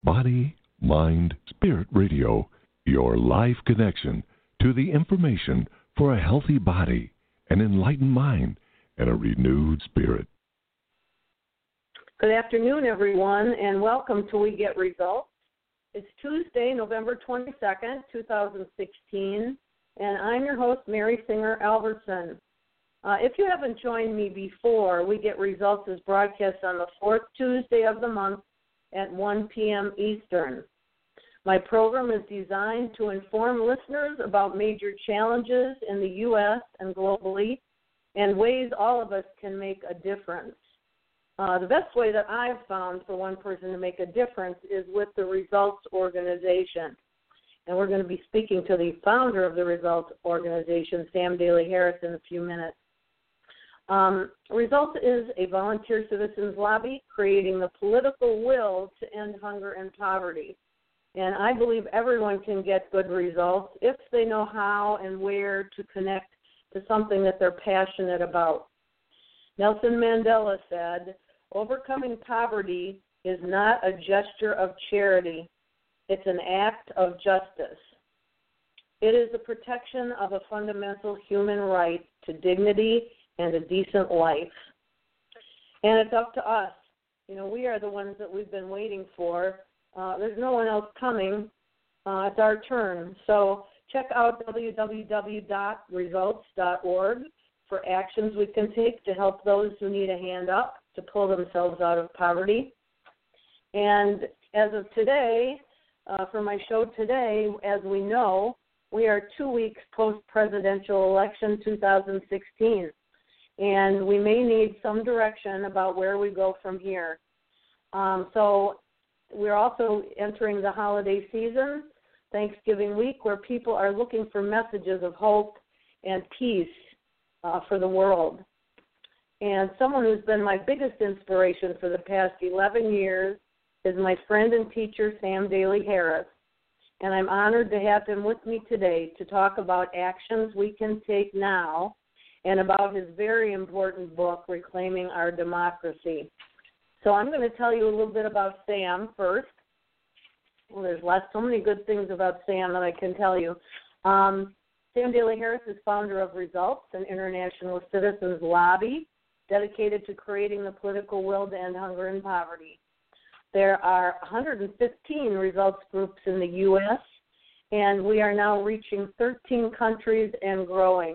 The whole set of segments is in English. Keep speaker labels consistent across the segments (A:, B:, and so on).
A: Body, Mind, Spirit Radio, your live connection to the information for a healthy body, an enlightened mind, and a renewed spirit.
B: Good afternoon, everyone, and welcome to We Get Results. It's Tuesday, November 22nd, 2016, and I'm your host, Mary Singer Alverson. If you haven't joined me before, We Get Results is broadcast on the fourth Tuesday of the month at 1 p.m. Eastern. My program is designed to inform listeners about major challenges in the U.S. and globally and ways all of us can make a difference. The best way that I've found for one person to make a difference is with the Results Organization. And we're going to be speaking to the founder of the Results Organization, Sam Daly Harris, in a few minutes. Results is a volunteer citizens lobby creating the political will to end hunger and poverty. And I believe everyone can get good results if they know how and where to connect to something that they're passionate about. Nelson Mandela said, "Overcoming poverty is not a gesture of charity. It's an act of justice. It is the protection of a fundamental human right to dignity and a decent life." And it's up to us. You know, we are the ones that we've been waiting for. There's no one else coming. It's our turn. So check out www.results.org for actions we can take to help those who need a hand up to pull themselves out of poverty. And as of today, for my show today, as we know, we are 2 weeks post-presidential election 2016. And we may need some direction about where we go from here. So we're also entering the holiday season, Thanksgiving week, where people are looking for messages of hope and peace for the world. And someone who's been my biggest inspiration for the past 11 years is my friend and teacher, Sam Daly Harris. And I'm honored to have him with me today to talk about actions we can take now and about his very important book, Reclaiming Our Democracy. So I'm going to tell you a little bit about Sam first. Well, there's so many good things about Sam that I can tell you. Sam Daly Harris is founder of Results, an international citizens lobby dedicated to creating the political will to end hunger and poverty. There are 115 results groups in the U.S., and we are now reaching 13 countries and growing.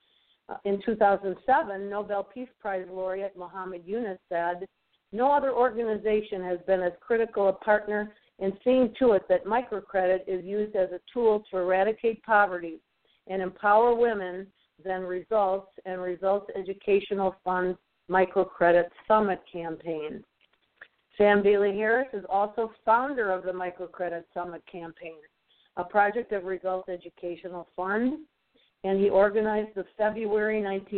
B: In 2007, Nobel Peace Prize laureate Muhammad Yunus said, "No other organization has been as critical a partner in seeing to it that microcredit is used as a tool to eradicate poverty and empower women than Results and Results Educational Fund's Microcredit Summit campaign." Sam Daly Harris is also founder of the Microcredit Summit campaign, a project of Results Educational Fund, and he organized the February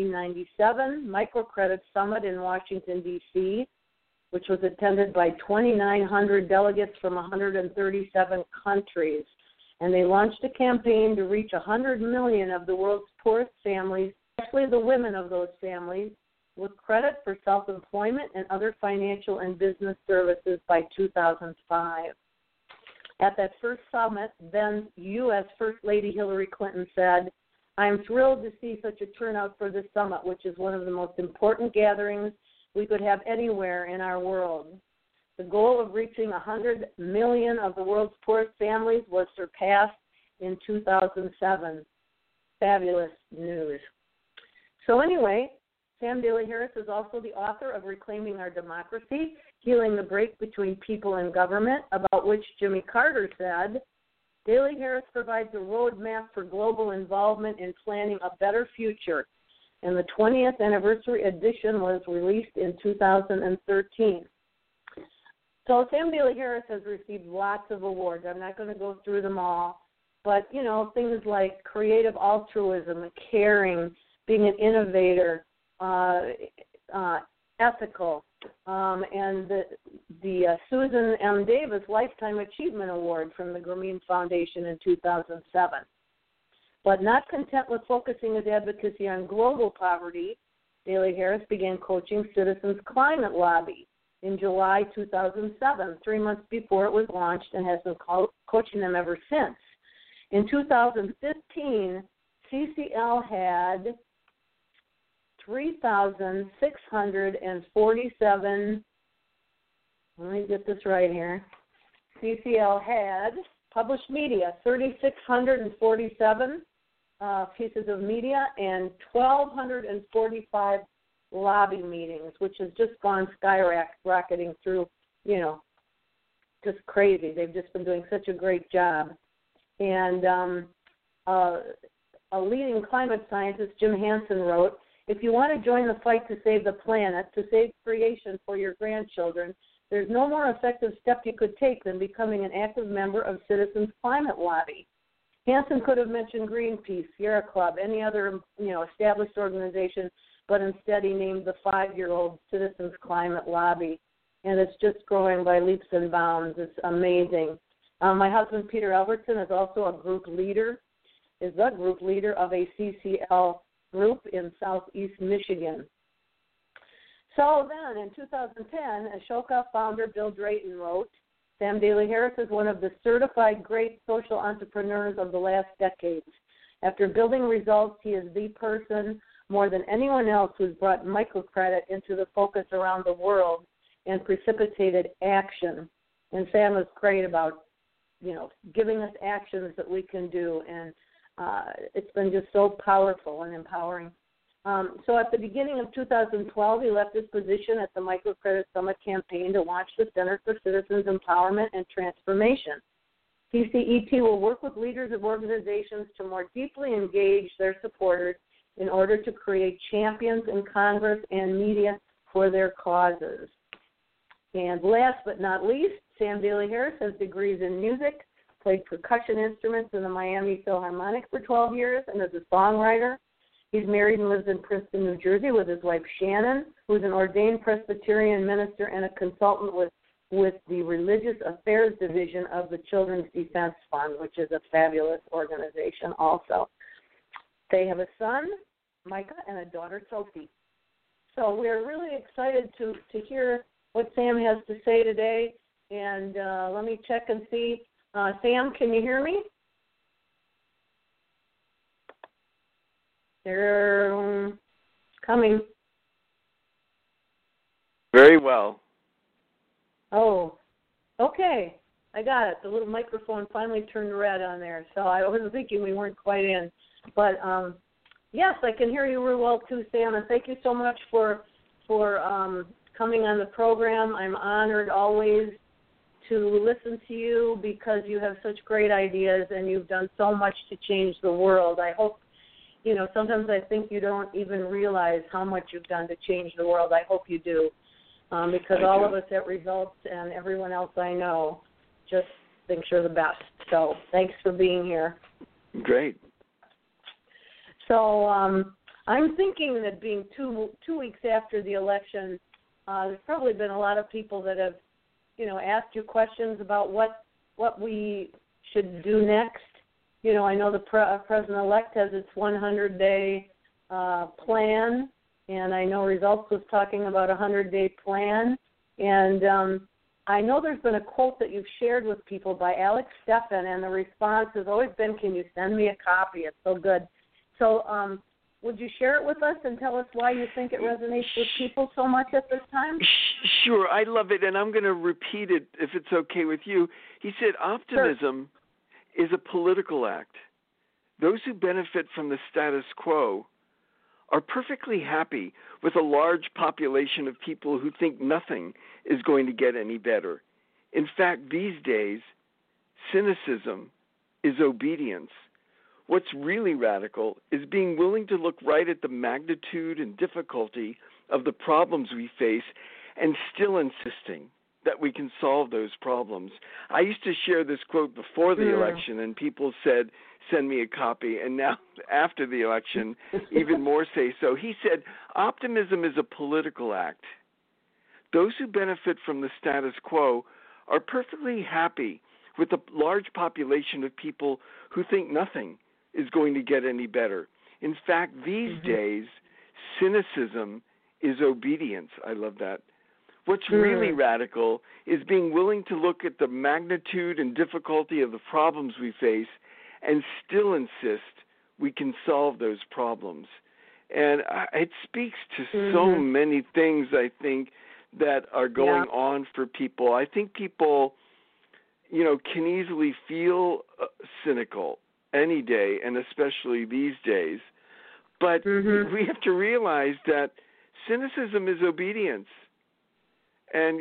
B: 1997 Microcredit Summit in Washington, D.C., which was attended by 2,900 delegates from 137 countries. And they launched a campaign to reach 100 million of the world's poorest families, especially the women of those families, with credit for self-employment and other financial and business services by 2005. At that first summit, then U.S. First Lady Hillary Clinton said, "I am thrilled to see such a turnout for this summit, which is one of the most important gatherings we could have anywhere in our world." The goal of reaching 100 million of the world's poorest families was surpassed in 2007. Fabulous news. So anyway, Sam Daly Harris is also the author of Reclaiming Our Democracy, Healing the Break Between People and Government, about which Jimmy Carter said, "Daly Harris provides a roadmap for global involvement in planning a better future," and the 20th anniversary edition was released in 2013. So Sam Daly Harris has received lots of awards. I'm not going to go through them all, but, you know, things like creative altruism, caring, being an innovator, ethical, and the Susan M. Davis Lifetime Achievement Award from the Grameen Foundation in 2007. But not content with focusing his advocacy on global poverty, Daly Harris began coaching Citizens Climate Lobby in July 2007, 3 months before it was launched, and has been coaching them ever since. In 2015, CCL had 3,647, let me get this right here. CCL had published media, 3,647 pieces of media, and 1,245 lobby meetings, which has just gone skyrocketing through, just crazy. They've just been doing such a great job. And a leading climate scientist, Jim Hansen, wrote, "If you want to join the fight to save the planet, to save creation for your grandchildren, there's no more effective step you could take than becoming an active member of Citizens Climate Lobby." Hansen could have mentioned Greenpeace, Sierra Club, any other established organization, but instead he named the 5-year-old Citizens Climate Lobby, and it's just growing by leaps and bounds. It's amazing. My husband, Peter Albertson, is also a group leader, of a CCL group in southeast Michigan. So then, in 2010, Ashoka founder Bill Drayton wrote, "Sam Daly Harris is one of the certified great social entrepreneurs of the last decades. After building results, he is the person more than anyone else who's brought microcredit into the focus around the world and precipitated action." And Sam is great about, giving us actions that we can do, and it's been just so powerful and empowering. So at the beginning of 2012, he left his position at the Microcredit Summit campaign to launch the Center for Citizens Empowerment and Transformation. CCET will work with leaders of organizations to more deeply engage their supporters in order to create champions in Congress and media for their causes. And last but not least, Sam Daly Harris has degrees in music, played percussion instruments in the Miami Philharmonic for 12 years, and is a songwriter. He's married and lives in Princeton, New Jersey with his wife Shannon, who's an ordained Presbyterian minister and a consultant with the Religious Affairs Division of the Children's Defense Fund, which is a fabulous organization also. They have a son, Micah, and a daughter, Sophie. So we're really excited to hear what Sam has to say today. And let me check and see. Sam, can you hear me? They're coming.
C: Very well.
B: Oh, okay. I got it. The little microphone finally turned red on there, so I was thinking we weren't quite in. But, yes, I can hear you real well too, Sam, and thank you so much for coming on the program. I'm honored always to listen to you because you have such great ideas and you've done so much to change the world. I hope, sometimes I think you don't even realize how much you've done to change the world. I hope you do, because all of us at Results and everyone else I know just thinks you're the best. So thanks for being here.
C: Great.
B: So I'm thinking that being two weeks after the election, there's probably been a lot of people that have, asked you questions about what we should do next. I know the president-elect has its 100-day plan, and I know Results was talking about a 100-day plan. And I know there's been a quote that you've shared with people by Alex Steffen, and the response has always been, "Can you send me a copy? It's so good." So would you share it with us and tell us why you think it resonates with people so much at this time?
C: Sure, I love it, and I'm going to repeat it if it's okay with you. He said, optimism is a political act. Those who benefit from the status quo are perfectly happy with a large population of people who think nothing is going to get any better. In fact, these days, cynicism is obedience. What's really radical is being willing to look right at the magnitude and difficulty of the problems we face and still insisting that we can solve those problems. I used to share this quote before the election, and people said, send me a copy, and now after the election, even more say so. He said, optimism is a political act. Those who benefit from the status quo are perfectly happy with a large population of people who think nothing is going to get any better. In fact, these days, cynicism is obedience. I love that. What's really radical is being willing to look at the magnitude and difficulty of the problems we face and still insist we can solve those problems. And it speaks to so many things, I think, that are going on for people. I think people, can easily feel cynical any day, and especially these days. But we have to realize that cynicism is obedience. And,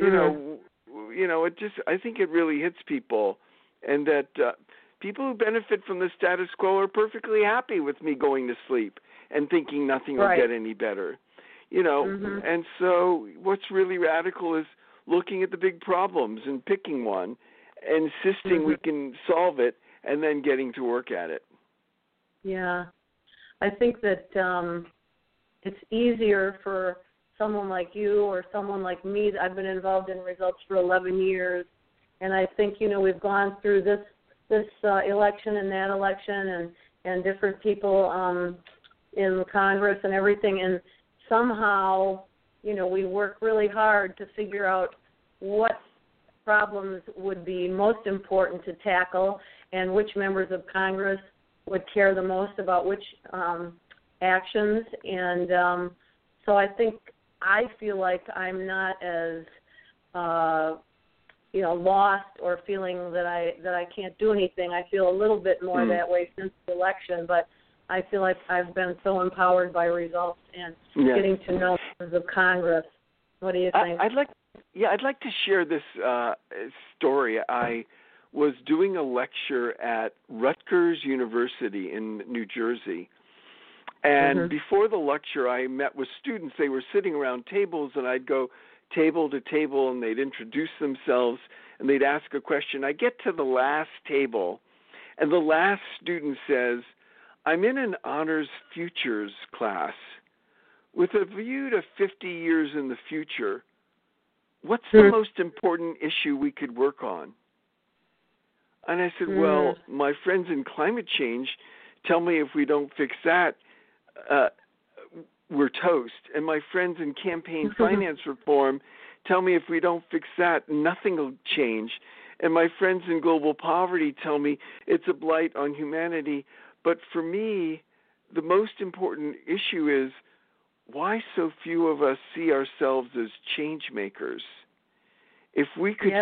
C: I think it really hits people, and that people who benefit from the status quo are perfectly happy with me going to sleep and thinking nothing will get any better, And so what's really radical is looking at the big problems and picking one, insisting we can solve it, and then getting to work at it.
B: Yeah. I think that it's easier for someone like you or someone like me. I've been involved in results for 11 years, and I think, we've gone through this election and that election and different people in Congress and everything, and somehow, we work really hard to figure out what problems would be most important to tackle and which members of Congress would care the most about which actions. And so I feel like I'm not as lost or feeling that I can't do anything. I feel a little bit more that way since the election, but I feel like I've been so empowered by results and getting to know members of Congress. What do you think?
C: I'd like to share this story. I was doing a lecture at Rutgers University in New Jersey. And before the lecture, I met with students. They were sitting around tables, and I'd go table to table, and they'd introduce themselves, and they'd ask a question. I get to the last table, and the last student says, I'm in an honors futures class. With a view to 50 years in the future, what's the most important issue we could work on? And I said, well, my friends in climate change tell me if we don't fix that, we're toast. And my friends in campaign finance reform tell me if we don't fix that, nothing will change. And my friends in global poverty tell me it's a blight on humanity. But for me, the most important issue is why so few of us see ourselves as change makers. If we could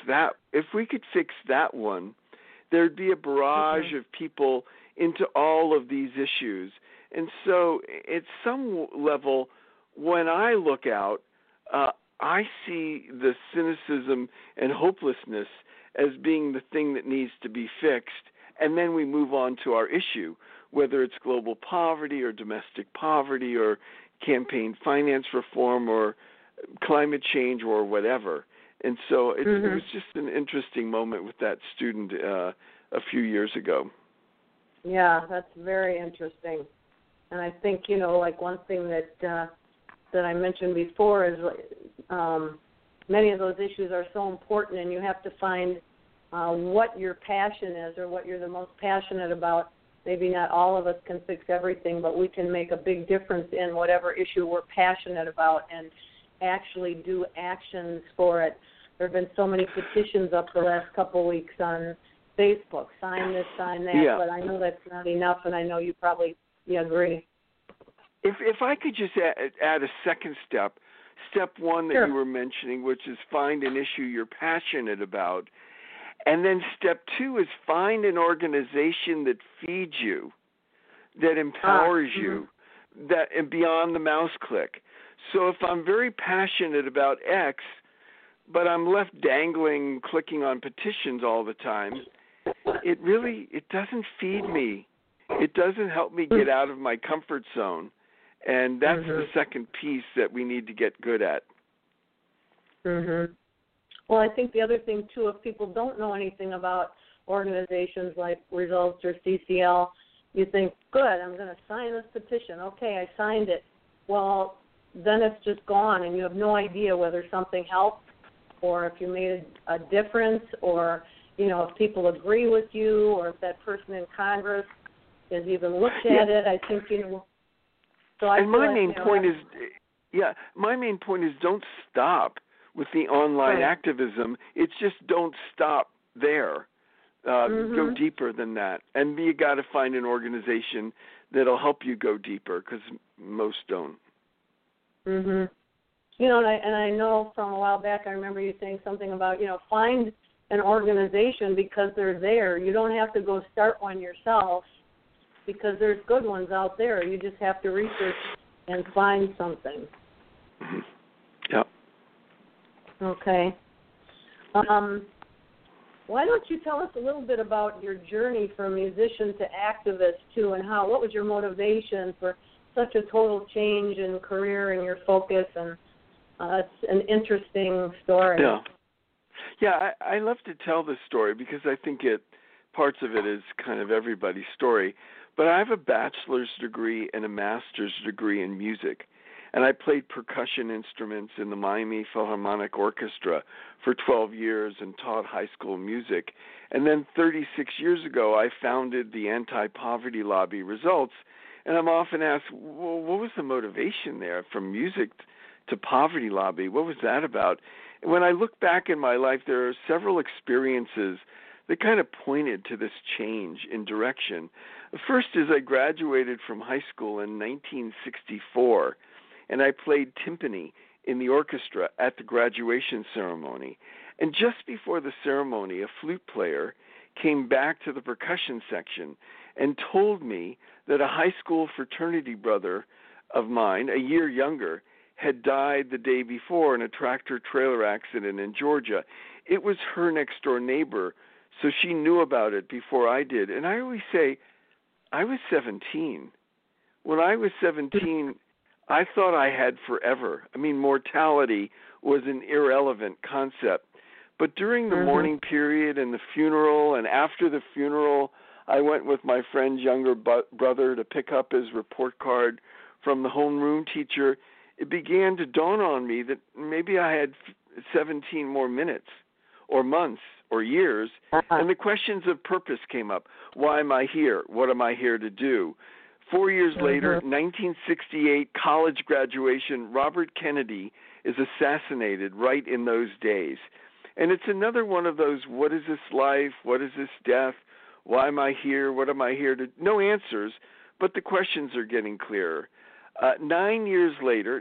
C: fix that one, there'd be a barrage of people into all of these issues. And so at some level, when I look out, I see the cynicism and hopelessness as being the thing that needs to be fixed, and then we move on to our issue, whether it's global poverty or domestic poverty or campaign finance reform or climate change or whatever. And so it was just an interesting moment with that student a few years ago.
B: Yeah, that's very interesting. And I think, like one thing that I mentioned before is many of those issues are so important, and you have to find what your passion is or what you're the most passionate about. Maybe not all of us can fix everything, but we can make a big difference in whatever issue we're passionate about and actually do actions for it. There have been so many petitions up the last couple of weeks on Facebook, sign this, sign that, but I know that's not enough, and I know you probably agree.
C: If I could just add a second step one that you were mentioning, which is find an issue you're passionate about, and then step two is find an organization that feeds you, that empowers you, that and beyond the mouse click. So if I'm very passionate about X, but I'm left dangling, clicking on petitions all the time, it doesn't feed me. It doesn't help me get out of my comfort zone. And that's the second piece that we need to get good at.
B: Well, I think the other thing, too, if people don't know anything about organizations like Results or CCL, you think, good, I'm going to sign this petition. Okay, I signed it. Well, then it's just gone, and you have no idea whether something helped or if you made a difference or, if people agree with you or if that person in Congress has even looked at it. I think, so I
C: and my main point is, my main point is don't stop with the online
B: Right.
C: activism. It's just don't stop there. Go deeper than that. And you got to find an organization that'll help you go deeper, because most don't.
B: Mhm. You know, and I know from a while back, I remember you saying something about, you know, find an organization because they're there. You don't have to go start one yourself, because there's good ones out there. You just have to research and find something.
C: Mm-hmm. Yeah.
B: Okay. Why don't you tell us a little bit about your journey from musician to activist too, and what was your motivation for such a total change in career and your focus? And it's an interesting story.
C: Yeah. I love to tell this story because I think parts of it is kind of everybody's story. But I have a bachelor's degree and a master's degree in music. And I played percussion instruments in the Miami Philharmonic Orchestra for 12 years and taught high school music. And then 36 years ago, I founded the Anti-Poverty Lobby Results. And I'm often asked, well, what was the motivation there from music to Poverty Lobby? What was that about? And when I look back in my life, there are several experiences that kind of pointed to this change in direction. The first is I graduated from high school in 1964. And I played timpani in the orchestra at the graduation ceremony. And just before the ceremony, a flute player came back to the percussion section and told me that a high school fraternity brother of mine, a year younger, had died the day before in a tractor-trailer accident in Georgia. It was her next-door neighbor, so she knew about it before I did. And I always say, I was 17. When I was 17, I thought I had forever. I mean, mortality was an irrelevant concept. But during the mourning period and the funeral, and after the funeral, I went with my friend's younger brother to pick up his report card from the homeroom teacher. It began to dawn on me that maybe I had 17 more minutes or months or years, and the questions of purpose came up. Why am I here? What am I here to do? 4 years later, 1968, college graduation, Robert Kennedy is assassinated right in those days. And it's another one of those, what is this life? What is this death? Why am I here? What am I here to? No answers, but the questions are getting clearer. 9 years later,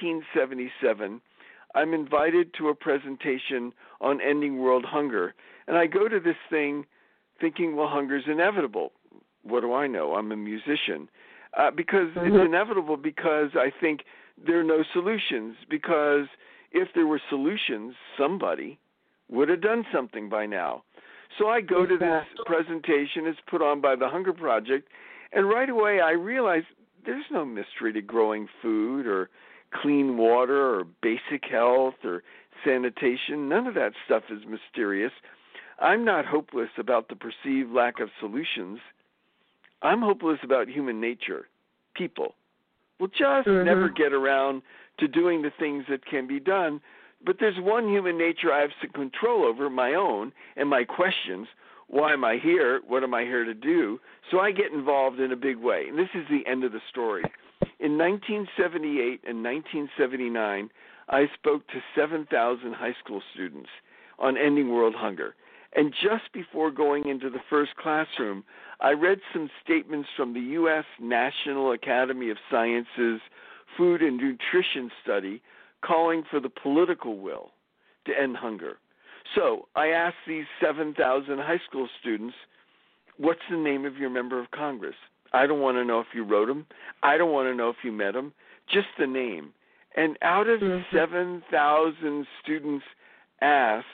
C: 1977, I'm invited to a presentation on ending world hunger. And I go to this thing thinking, well, hunger's inevitable. What do I know? I'm a musician. Because it's inevitable, because I think there are no solutions. Because if there were solutions, somebody would have done something by now. So I go to this presentation. It's put on by the Hunger Project. And right away I realize there's no mystery to growing food or clean water or basic health or sanitation. None of that stuff is mysterious. I'm not hopeless about the perceived lack of solutions. I'm hopeless about human nature. People will just never get around to doing the things that can be done. But there's one human nature I have some control over, my own, and my questions. Why am I here? What am I here to do? So I get involved in a big way. And this is the end of the story. In 1978 and 1979, I spoke to 7,000 high school students on ending world hunger. And just before going into the first classroom, I read some statements from the U.S. National Academy of Sciences Food and Nutrition Study calling for the political will to end hunger. So I asked these 7,000 high school students, what's the name of your member of Congress? I don't want to know if you wrote him. I don't want to know if you met him. Just the name. And out of 7,000 students asked,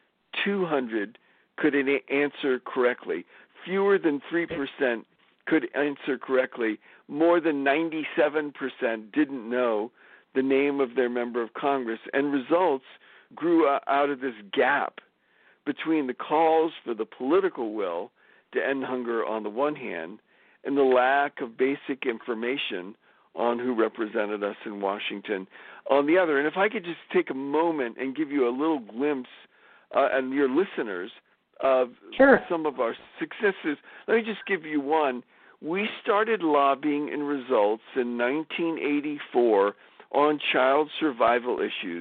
C: 200 could answer correctly. Fewer than 3% could answer correctly. More than 97% didn't know the name of their member of Congress. And results grew out of this gap between the calls for the political will to end hunger on the one hand and the lack of basic information on who represented us in Washington on the other. And if I could just take a moment and give you a little glimpse, and your listeners, of some of our successes. Let me just give you one. We started lobbying in Results in 1984 on child survival issues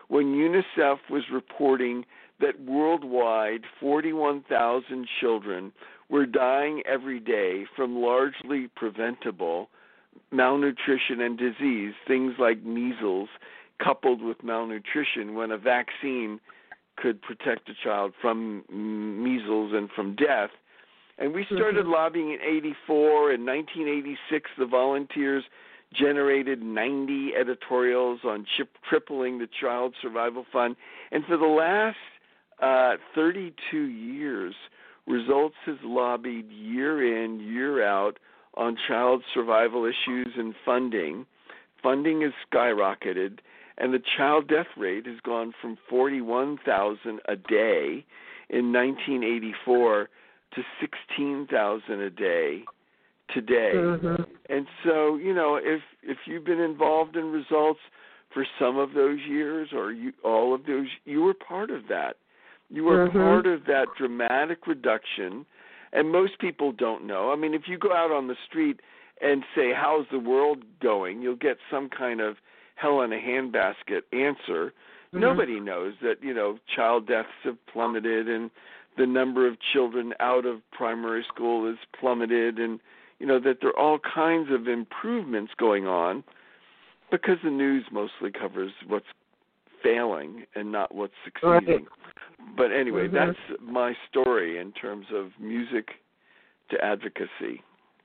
C: when UNICEF was reporting that worldwide 41,000 children were dying every day from largely preventable malnutrition and disease, things like measles coupled with malnutrition, when a vaccine could protect a child from measles and from death. And we started lobbying in 84. In 1986, the volunteers generated 90 editorials on tripling the Child Survival Fund. And for the last 32 years, Results has lobbied year in, year out on child survival issues and funding. Funding has skyrocketed, and the child death rate has gone from 41,000 a day in 1984 to 16,000 a day today. And so, you know, if you've been involved in Results for some of those years or all of those, you were part of that. You were part of that dramatic reduction, and most people don't know. I mean, if you go out on the street and say, how's the world going, you'll get some kind of hell in a handbasket answer. Nobody knows that, you know, child deaths have plummeted and the number of children out of primary school has plummeted, and, you know, that there are all kinds of improvements going on because the news mostly covers what's failing and not what's succeeding. But anyway, that's my story in terms of music to advocacy.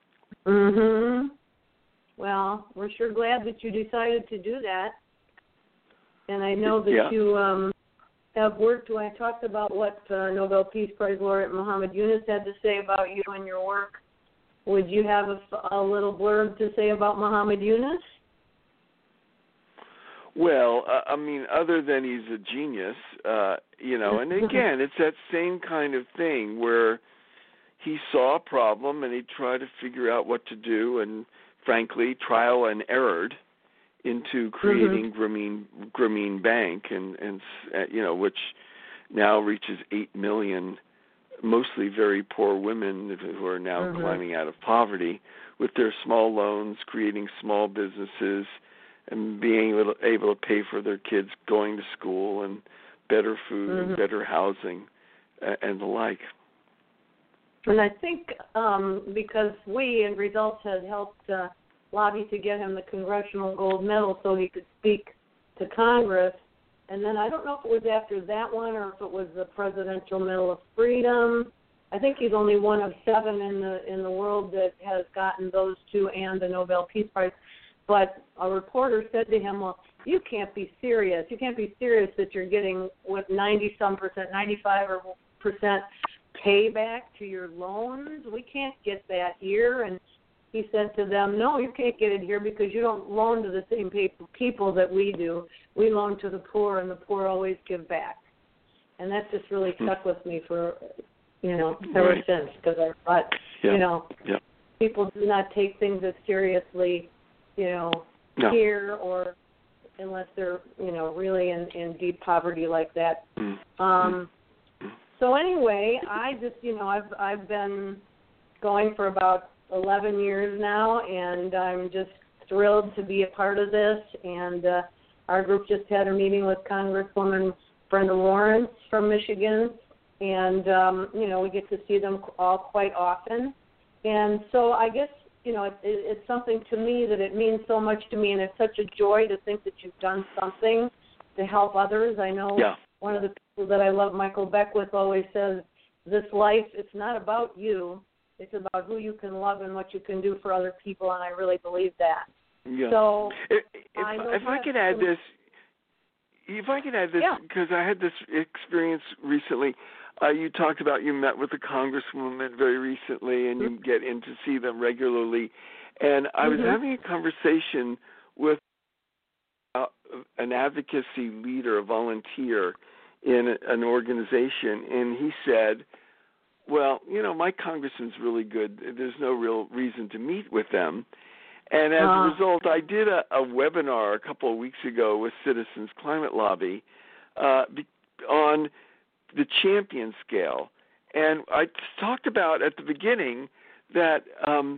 B: Well, we're sure glad that you decided to do that. And I know that you have worked, when I talked about what Nobel Peace Prize laureate Muhammad Yunus had to say about you and your work. Would you have a little blurb to say about Muhammad Yunus?
C: Well, I mean, other than he's a genius, you know, and again, it's that same kind of thing where he saw a problem and he tried to figure out what to do, and frankly, trial and errored into creating Grameen Bank, and you know, which now reaches 8 million, mostly very poor women who are now climbing out of poverty with their small loans, creating small businesses, and being able to pay for their kids going to school, and better food, and better housing, and the like.
B: And I think because we in Results had helped lobby to get him the Congressional Gold Medal so he could speak to Congress, and then I don't know if it was after that one or if it was the Presidential Medal of Freedom. I think he's only one of 7 in the world that has gotten those two and the Nobel Peace Prize. But a reporter said to him, well, you can't be serious. You can't be serious that you're getting, 90-some%, 95% payback to your loans. We can't get that here. And he said to them, no, you can't get it here because you don't loan to the same people that we do. We loan to the poor, and the poor always give back. And that just really stuck with me for, you know, ever since, because I thought, you know, people do not take things as seriously, you know, here, or unless they're, you know, really in deep poverty like that. So anyway, I just, you know, I've been going for about 11 years now, and I'm just thrilled to be a part of this. And our group just had a meeting with Congresswoman Brenda Lawrence from Michigan, and, you know, we get to see them all quite often. And so I guess, you know, it's something to me that it means so much to me, and it's such a joy to think that you've done something to help others. I know one of the people that I love, Michael Beckwith, always says, this life, it's not about you. It's about who you can love and what you can do for other people, and I really believe that. So
C: if I could add this, because I had this experience recently. You talked about you met with a congresswoman very recently, and you get in to see them regularly. And I was having a conversation with an advocacy leader, a volunteer in an organization, and he said, well, you know, my congressman's really good. There's no real reason to meet with them. And as a result, I did a webinar a couple of weeks ago with Citizens Climate Lobby on the champion scale. And I talked about at the beginning that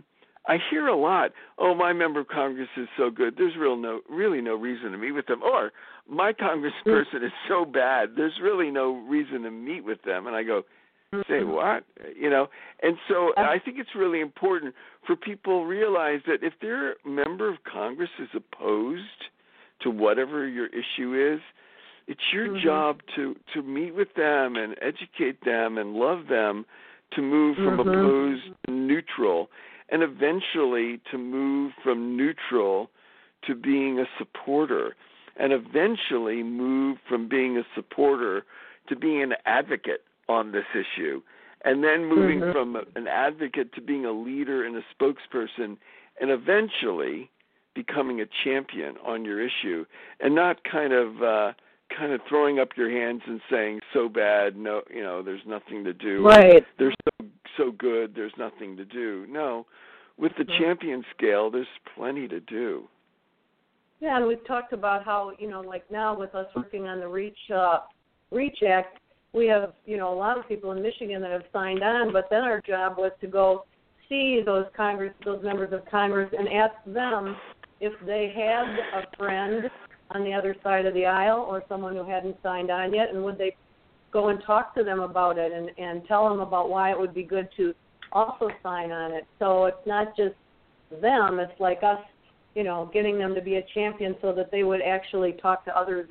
C: I hear a lot, oh, my member of Congress is so good, there's really no reason to meet with them. Or, my congressperson is so bad, there's really no reason to meet with them. And I go, say what? And so I think it's really important for people to realize that if their member of Congress is opposed to whatever your issue is, it's your job to meet with them and educate them and love them to move from opposed to neutral, and eventually to move from neutral to being a supporter, and eventually move from being a supporter to being an advocate on this issue, and then moving from an advocate to being a leader and a spokesperson, and eventually becoming a champion on your issue, and not kind of throwing up your hands and saying, so bad, no, there's nothing to do.
B: Right.
C: They're so good, there's nothing to do. No, with the champion scale, there's plenty to do.
B: Yeah, and we've talked about how, like now with us working on the REACH Act, we have, a lot of people in Michigan that have signed on, but then our job was to go see those members of Congress and ask them if they had a friend on the other side of the aisle or someone who hadn't signed on yet, and would they go and talk to them about it and tell them about why it would be good to also sign on it. So it's not just them, it's like us, getting them to be a champion so that they would actually talk to others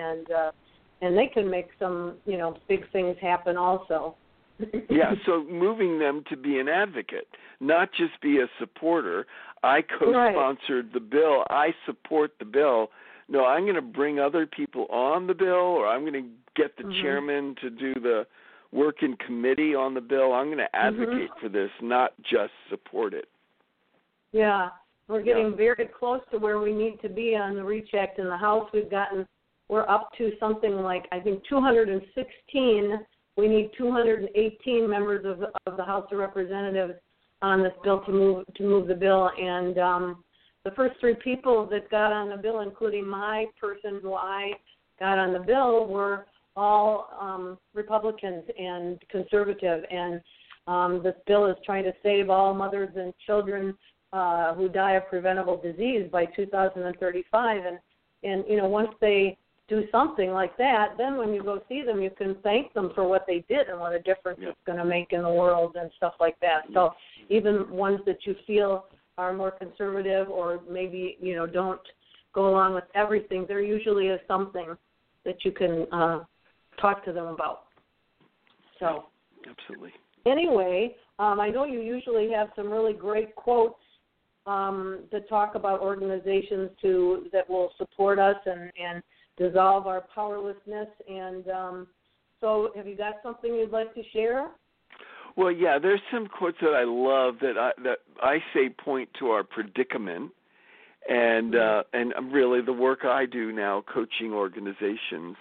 B: and they can make some, big things happen also.
C: Yeah, so moving them to be an advocate, not just be a supporter. I co-sponsored the bill. I support the bill. No, I'm going to bring other people on the bill, or I'm going to get the chairman to do the work in committee on the bill. I'm going to advocate for this, not just support it.
B: Yeah, we're getting very close to where we need to be on the REACH Act in the House. We're up to something like, I think, 216. We need 218 members of the House of Representatives on this bill to move the bill, and the first three people that got on the bill, including my person who I got on the bill, were all Republicans and conservative. And this bill is trying to save all mothers and children who die of preventable disease by 2035. And once they do something like that, then when you go see them, you can thank them for what they did and what a difference it's going to make in the world and stuff like that. So even ones that you feel are more conservative or maybe, don't go along with everything, there usually is something that you can talk to them about. So,
C: absolutely.
B: Anyway, I know you usually have some really great quotes that talk about organizations that will support us and dissolve our powerlessness. And so have you got something you'd like to share?
C: Well, yeah, there's some quotes that I love that I say point to our predicament, and really the work I do now, coaching organizations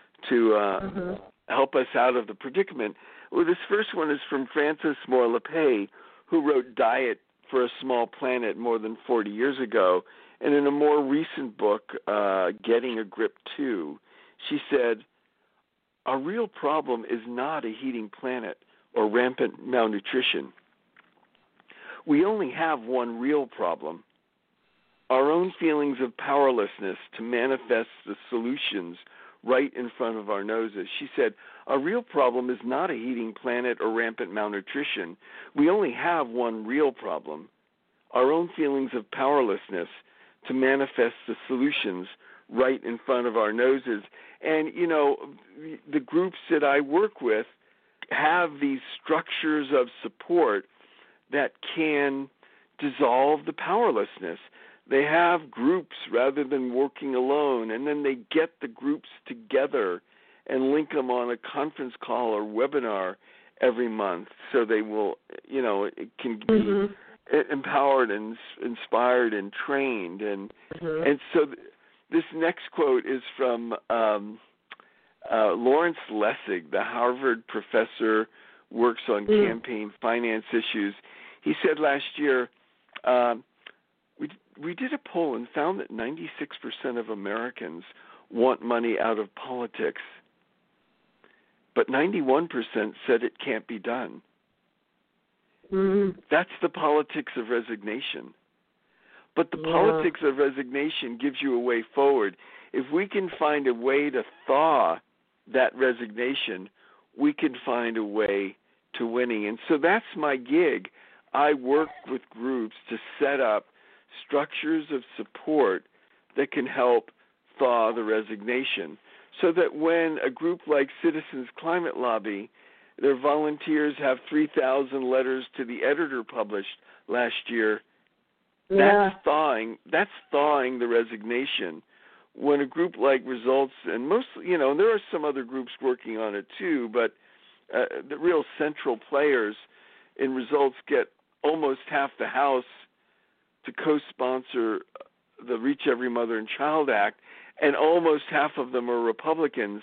C: to help us out of the predicament. Well, this first one is from Frances Moore Lappé, who wrote Diet for a Small Planet more than 40 years ago, and in a more recent book, Getting a Grip 2, she said, "Our real problem is not a heating planet or rampant malnutrition. We only have one real problem, our own feelings of powerlessness to manifest the solutions right in front of our noses." She said, "Our real problem is not a heating planet or rampant malnutrition. We only have one real problem, our own feelings of powerlessness to manifest the solutions right in front of our noses." And, the groups that I work with have these structures of support that can dissolve the powerlessness. They have groups rather than working alone, and then they get the groups together and link them on a conference call or webinar every month so they will, it can be empowered and inspired and trained. And so this next quote is from Lawrence Lessig, the Harvard professor, works on campaign finance issues. He said last year, we did a poll and found that 96% of Americans want money out of politics, but 91% said it can't be done. That's the politics of resignation. But the politics of resignation gives you a way forward. If we can find a way to thaw that resignation, we can find a way to winning. And so that's my gig. I work with groups to set up structures of support that can help thaw the resignation, so that when a group like Citizens Climate Lobby, their volunteers have 3,000 letters to the editor published last year, that's thawing the resignation. When a group like Results, and mostly, and there are some other groups working on it too, but the real central players in Results get almost half the House to co-sponsor the Reach Every Mother and Child Act, and almost half of them are Republicans.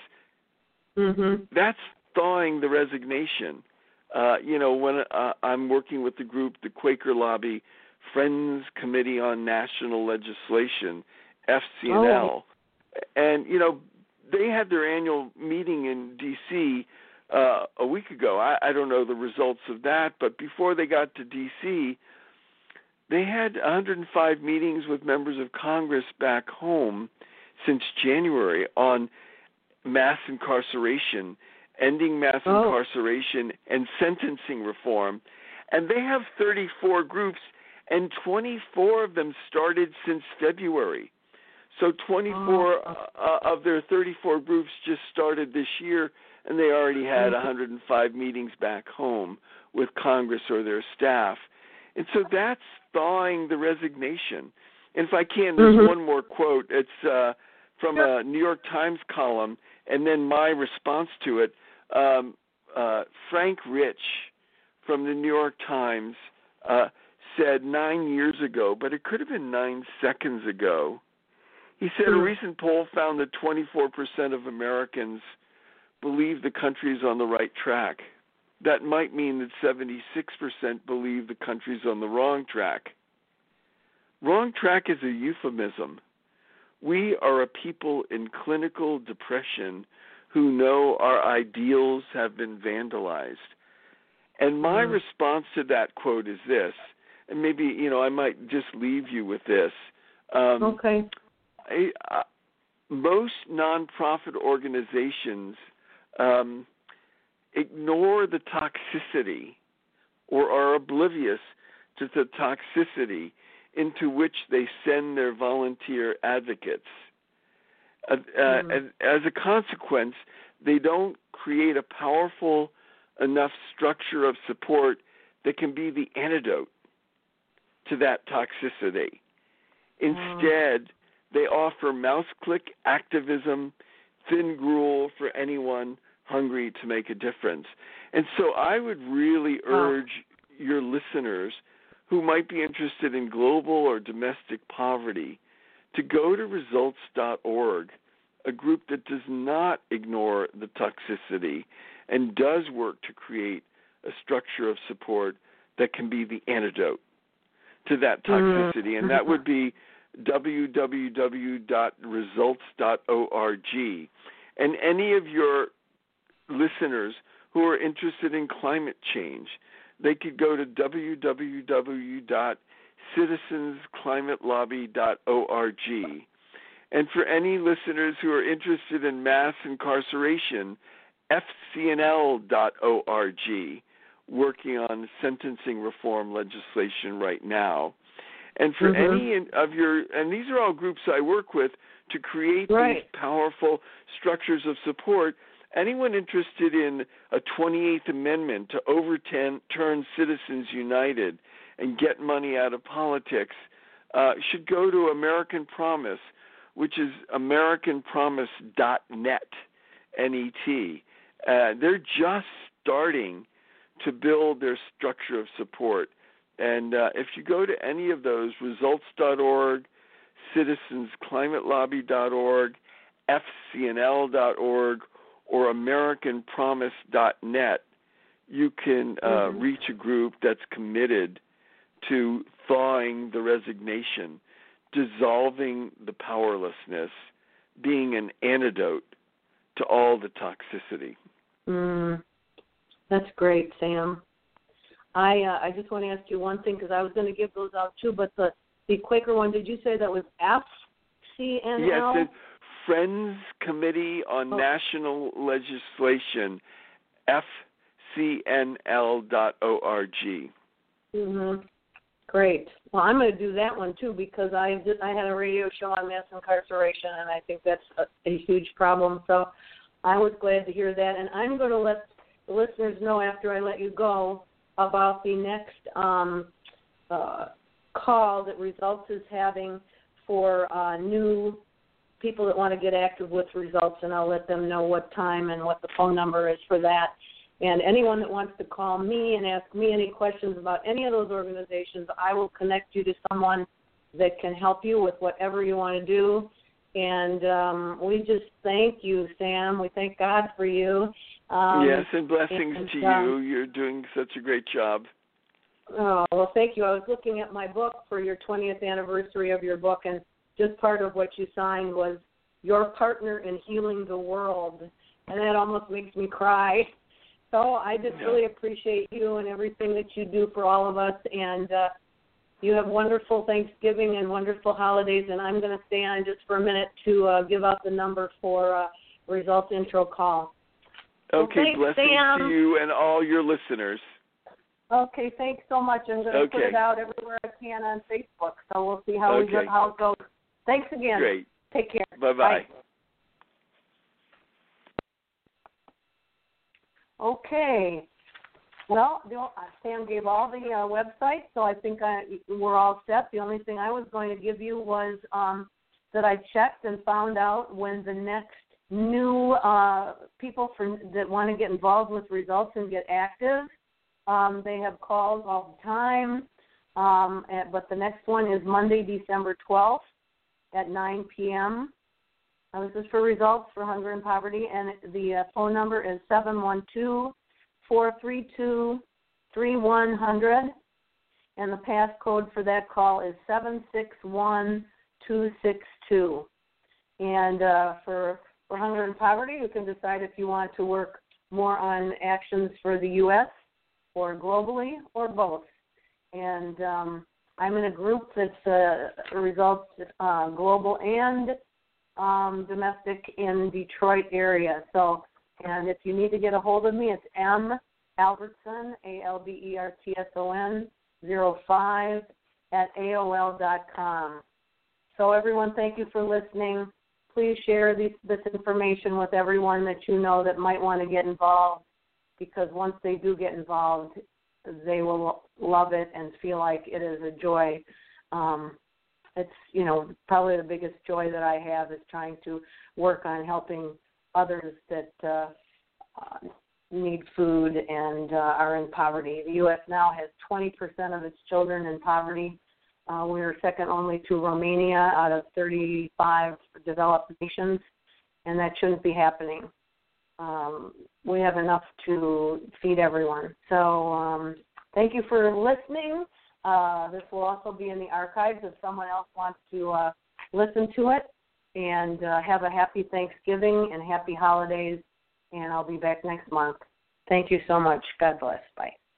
C: That's thawing the resignation. When I'm working with the group, the Quaker Lobby Friends Committee on National Legislation, FCNL, and, they had their annual meeting in D.C. A week ago. I don't know the results of that, but before they got to D.C., they had 105 meetings with members of Congress back home since January on mass incarceration, ending mass incarceration, and sentencing reform. And they have 34 groups, and 24 of them started since February. So 24 of their 34 groups just started this year, and they already had 105 meetings back home with Congress or their staff. And so that's thawing the resignation. And if I can, there's one more quote. It's from a New York Times column, and then my response to it. Frank Rich from the New York Times said 9 years ago, but it could have been 9 seconds ago. He said a recent poll found that 24% of Americans believe the country is on the right track. That might mean that 76% believe the country's on the wrong track. Wrong track is a euphemism. We are a people in clinical depression who know our ideals have been vandalized. And my response to that quote is this, and maybe, I might just leave you with this. Most nonprofit organizations ignore the toxicity or are oblivious to the toxicity into which they send their volunteer advocates. And as a consequence, they don't create a powerful enough structure of support that can be the antidote to that toxicity. Instead, they offer mouse-click activism, thin gruel for anyone hungry to make a difference. And so I would really urge your listeners who might be interested in global or domestic poverty to go to results.org, a group that does not ignore the toxicity and does work to create a structure of support that can be the antidote to that toxicity. And that would be www.results.org. And any of your listeners who are interested in climate change, they could go to www.citizensclimatelobby.org. And for any listeners who are interested in mass incarceration, FCNL.org, working on sentencing reform legislation right now. And for any of your, and these are all groups I work with to create these powerful structures of support. Anyone interested in a 28th Amendment to overturn Citizens United and get money out of politics should go to American Promise, which is AmericanPromise.net, N-E-T. They're just starting to build their structure of support. And if you go to any of those, results.org, citizensclimatelobby.org, fcnl.org, or AmericanPromise.net, you can reach a group that's committed to thawing the resignation, dissolving the powerlessness, being an antidote to all the toxicity.
B: That's great, Sam. I just want to ask you one thing because I was going to give those out too, but the Quaker one, did you say that was FCNL?
C: Yes, it's Friends Committee on National Legislation, FCNL.org.
B: Mm-hmm. Great. Well, I'm going to do that one too because I had a radio show on mass incarceration, and I think that's a huge problem. So I was glad to hear that, and I'm going to let the listeners know after I let you go about the next call that Results is having for new people that want to get active with Results, and I'll let them know what time and what the phone number is for that. And anyone that wants to call me and ask me any questions about any of those organizations, I will connect you to someone that can help you with whatever you want to do. And we just thank you, Sam. We thank God for you.
C: Yes, and blessings to you. You're doing such a great job.
B: Oh, well, thank you. I was looking at my book for your 20th anniversary of your book, and just part of what you signed was your partner in healing the world. And that almost makes me cry. So I just really appreciate you and everything that you do for all of us. And you have wonderful Thanksgiving and wonderful holidays. And I'm going to stay on just for a minute to give out the number for Results intro call.
C: Okay, blessings to you and all your listeners.
B: Okay, thanks so much. I'm going to put it out everywhere I can on Facebook. So we'll see how it goes. Thanks again.
C: Great.
B: Take care.
C: Bye-bye.
B: Bye. Okay. Well, Sam gave all the websites, so I think we're all set. The only thing I was going to give you was that I checked and found out when the next new people that want to get involved with Results and get active. They have calls all the time, but the next one is Monday, December 12th at 9 p.m. This is for Results for Hunger and Poverty, and the phone number is 712-432-3100, and the passcode for that call is 761262. And for Hunger and Poverty, you can decide if you want to work more on actions for the U.S. or globally or both. And I'm in a group that's Results Global and domestic in Detroit area. So, and if you need to get a hold of me, it's M. Albertson, ALBERTSON 05 at AOL.com. So everyone, thank you for listening. Please share this information with everyone that you know that might want to get involved, because once they do get involved, they will love it and feel like it is a joy. It's, probably the biggest joy that I have is trying to work on helping others that need food and are in poverty. The U.S. now has 20% of its children in poverty. We are second only to Romania out of 35 developed nations, and that shouldn't be happening. We have enough to feed everyone. So thank you for listening. This will also be in the archives if someone else wants to listen to it. And have a happy Thanksgiving and happy holidays. And I'll be back next month. Thank you so much. God bless. Bye.